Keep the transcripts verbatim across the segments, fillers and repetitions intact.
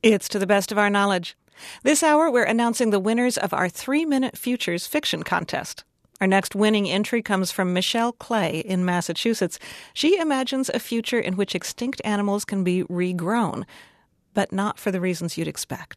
It's To the Best of Our Knowledge. This hour, we're announcing the winners of our three-minute Futures Fiction Contest. Our next winning entry comes from Michelle Clay in Massachusetts. She imagines a future in which extinct animals can be regrown, but not for the reasons you'd expect.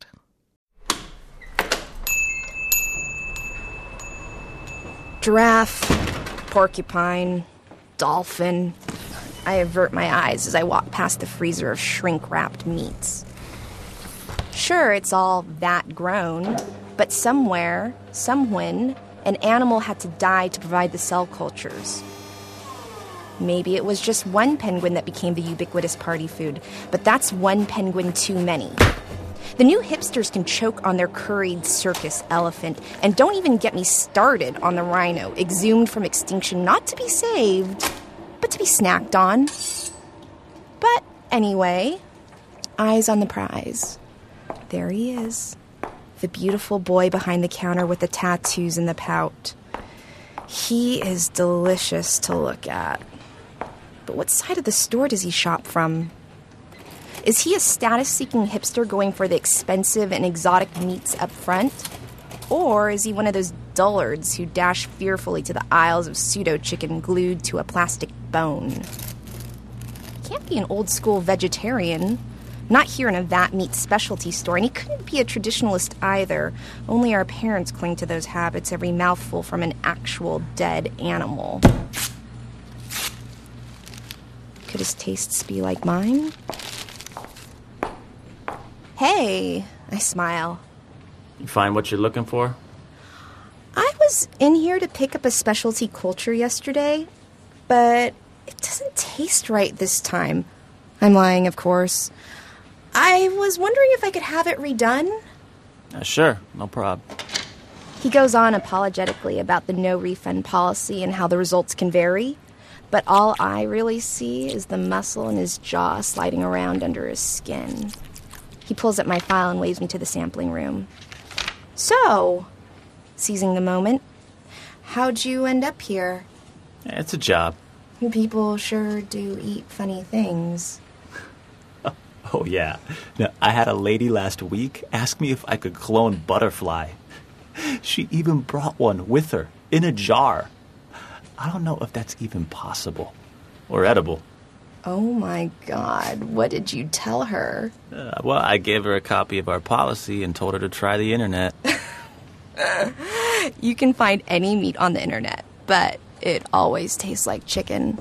Giraffe, porcupine, dolphin. I avert my eyes as I walk past the freezer of shrink-wrapped meats. Sure, it's all that grown, but somewhere, somewhen, an animal had to die to provide the cell cultures. Maybe it was just one penguin that became the ubiquitous party food, but that's one penguin too many. The new hipsters can choke on their curried circus elephant, and don't even get me started on the rhino, exhumed from extinction not to be saved, but to be snacked on. But anyway, eyes on the prize. There he is, the beautiful boy behind the counter with the tattoos and the pout. He is delicious to look at. But what side of the store does he shop from? Is he a status-seeking hipster going for the expensive and exotic meats up front? Or is he one of those dullards who dash fearfully to the aisles of pseudo-chicken glued to a plastic bone? He can't be an old-school vegetarian. Not here in a vat meat specialty store, and he couldn't be a traditionalist either. Only our parents cling to those habits, every mouthful from an actual dead animal. Could his tastes be like mine? Hey, I smile. You find what you're looking for? I was in here to pick up a specialty culture yesterday, but it doesn't taste right this time. I'm lying, of course. I was wondering if I could have it redone. Uh, sure, no problem. He goes on apologetically about the no-refund policy and how the results can vary, but all I really see is the muscle in his jaw sliding around under his skin. He pulls up my file and waves me to the sampling room. So, seizing the moment, how'd you end up here? Yeah, it's a job. People sure do eat funny things. Oh, yeah. Now, I had a lady last week ask me if I could clone Butterfly. She even brought one with her, in a jar. I don't know if that's even possible. Or edible. Oh, my God. What did you tell her? Uh, well, I gave her a copy of our policy and told her to try the internet. You can find any meat on the internet, but it always tastes like chicken.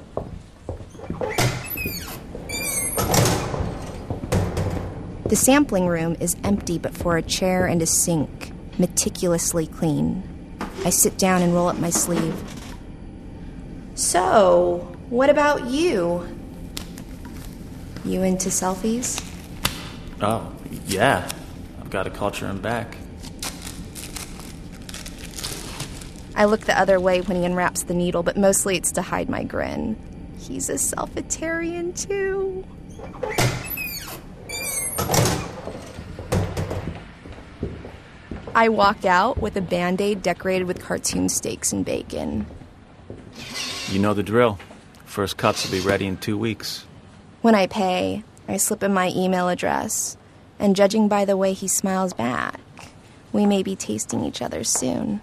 The sampling room is empty but for a chair and a sink, meticulously clean. I sit down and roll up my sleeve. So, what about you? You into selfies? Oh, yeah. I've got a culture in back. I look the other way when he unwraps the needle, but mostly it's to hide my grin. He's a selfitarian, too. I walk out with a Band-Aid decorated with cartoon steaks and bacon. You know the drill. First cuts will be ready in two weeks. When I pay, I slip in my email address, and judging by the way he smiles back, we may be tasting each other soon.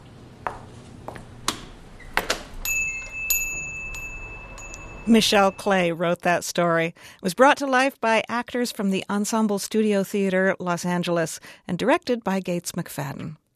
Michelle Clay wrote that story. It was brought to life by actors from the Ensemble Studio Theater, Los Angeles, and directed by Gates McFadden.